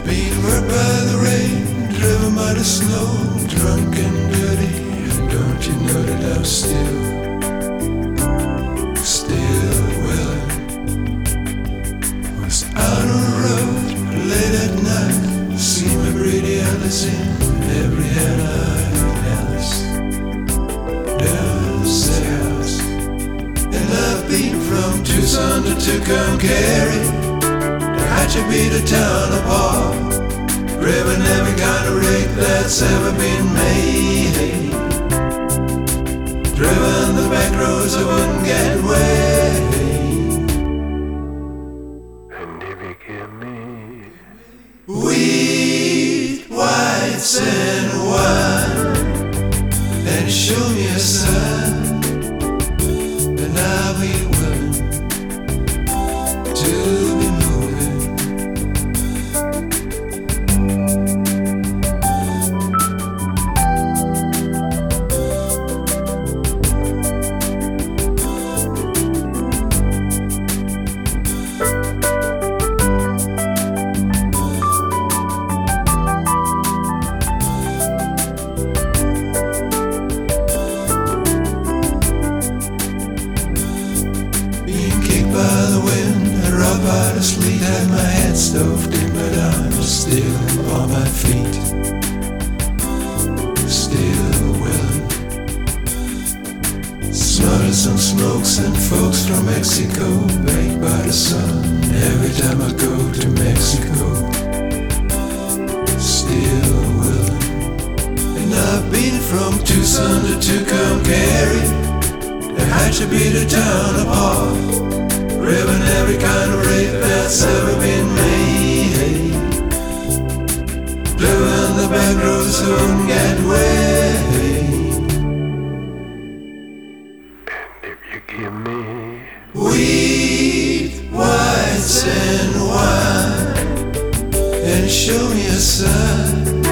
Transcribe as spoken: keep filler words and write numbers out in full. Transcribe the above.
Being hurt by the rain, driven by the snow, drunk and dirty. Don't you know that I'm still, still willing? Was out on the road late at night, see my pretty Alice in every hand I Alice does the house. And I've been from Tucson to Tucumcari, to Hatchabita town apart, driven every kind of rig that's ever been made, driven the back roads I wouldn't get away. And if you give me wheat, whites and wine, and show me a sign, and I'll be willing to be moving. By the wind, robbed by the sleet, had my head stoved in, but I'm still on my feet, still willing. Smothered some smokes and folks from Mexico, baked by the sun every time I go to Mexico, still willing. And I've been from Tucson to Tucumcari, to Hatchabita town apart, driven every kind of rig that's ever been made, driven the back roads so wouldn't get away. And if you give me wheat, whites and wine, and show me a sign,